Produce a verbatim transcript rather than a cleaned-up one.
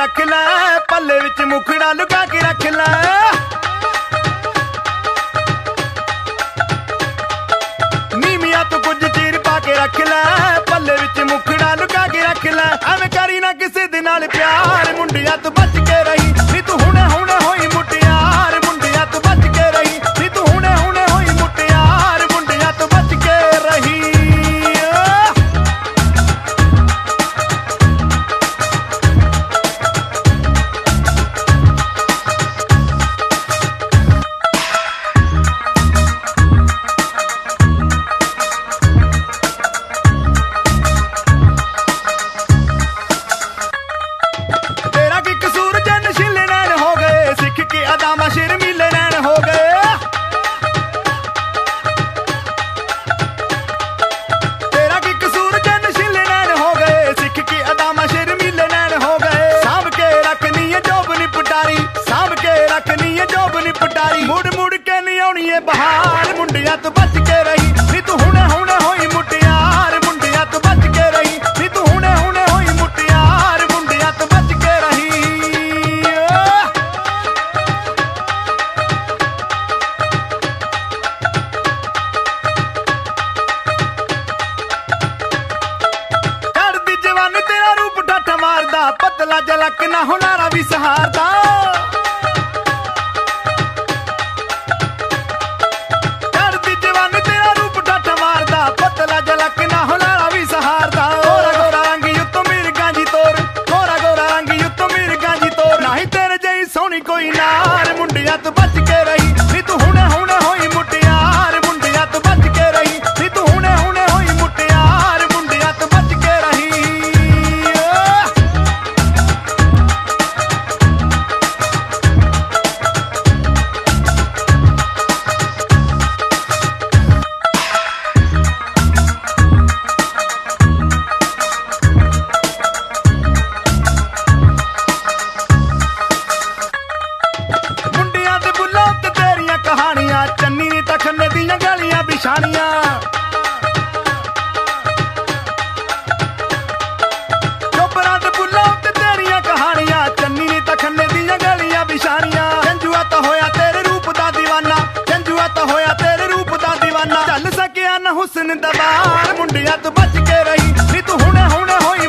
रख लै, पल्ले विच मुखड़ा लुका के रख लै। नीमिया तू कुछ चीर पा के रख लै, पल्ले विच मुखड़ा लुका के रख लै। एवें करी ना किसे दे नाल प्यार, मुंडिया तू बच के रही नी तू हुणे हुणे होई मुटियार। मुंडिया तू बच के रही नी तू हुणे हुणे होई मुटियार। मुंडिया तू बच के रही। मुड़ मुड़ के नहीं आउणी ए बहार, मुंडिया तू बच के रही नी तू हुणे हुणे होई मुटियार। मुंडिया तू बच के रही नी तू हुणे हुणे होई मुटियार। मुंडिया तू बच के रही। चढ़दी जवानी तेरा रूप ठाठा मारदा, पतला जलक ना हुनारा भी सहारदा। सोनी कोई नार, मुंडिया तू बच के रही नी तू हुणे हुणे होई मुटियार। मुंडिया तू बच के रही नी तू हुणे हुणे होई मुटियार। मुंडिया तू बच के रही। चन्नी नी तखने दियां गलियां बिछानियां, चोपरां ते बुल्लां ते तेरियां कहानियां। चन्नी नी तखने दियां गलियां बिछानियां। चंजुआ तो होया तेरे रूप दा दीवाना, चंजुआ तो होया तेरे रूप दा दीवाना। चल सकिया ना हुस्न दबार, मुंडिया तू बच के रही नी तू हुणे हुणे होई